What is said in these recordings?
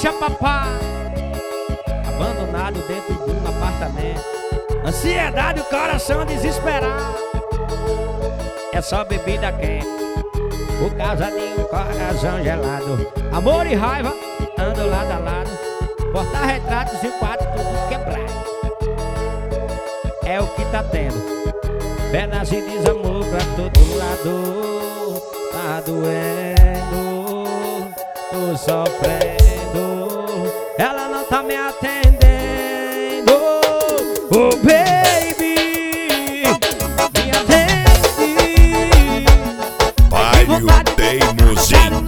Haja papai, abandonado dentro de um apartamento. Ansiedade, o coração desesperado. É só bebida quente por causa de um coração gelado. Amor e raiva andam lado a lado. Porta-retratos e o quarto tudo quebrado. É o que tá tendo. Penas e desamor pra todo lado. Tá doendo, tô sofrendo. Ela não tá me atendendo. Oh baby, me atende. Pai o teimosinho.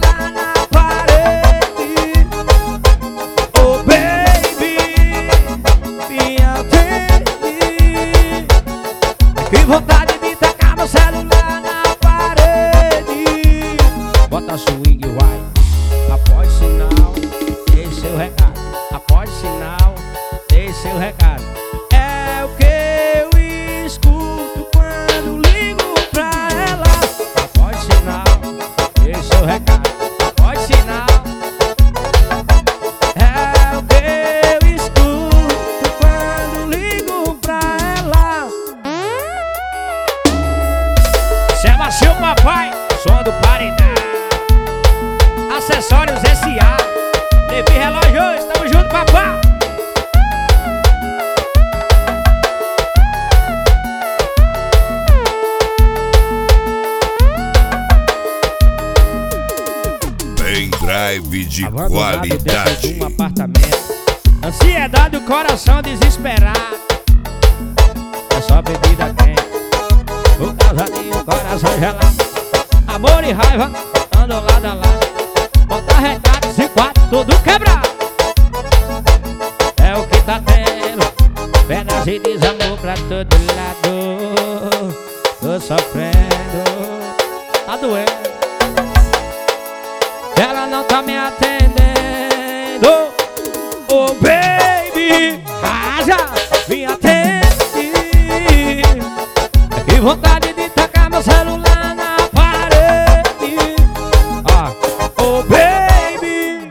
Oh baby, me atende. Que vontade de tacar meu celular na parede. Bota swing, vai. Após sinal, deixe seu recado. Após sinal, deixe seu recado. É o que eu escuto quando ligo pra ela. Após sinal, deixe seu recado. Após sinal, é o que eu escuto quando ligo pra ela. Chama seu papai, som do paredão. Acessórios S.A. TV Relógio, estamos juntos, papai. Pendrive de Abandonado dentro qualidade. de um apartamento. Ansiedade, o coração desesperado. É só bebida quente por causa de um coração gelado. Amor e raiva andam lado a lado. Porta-retratos e quarto tudo quebrado. É o que tá tendo. Penas e desamor pra todo lado. Tô sofrendo, tá doendo. Ela não tá me atendendo. Oh baby, haja, me atende. Que vontade de tacar meu celular na parede. Oh baby,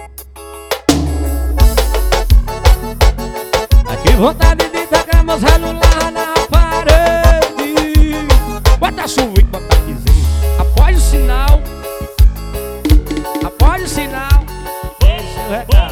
que vontade de tacar meu celular na parede. Bota swing, bota dizer. Após o sinal, após o sinal, deixa eu recado.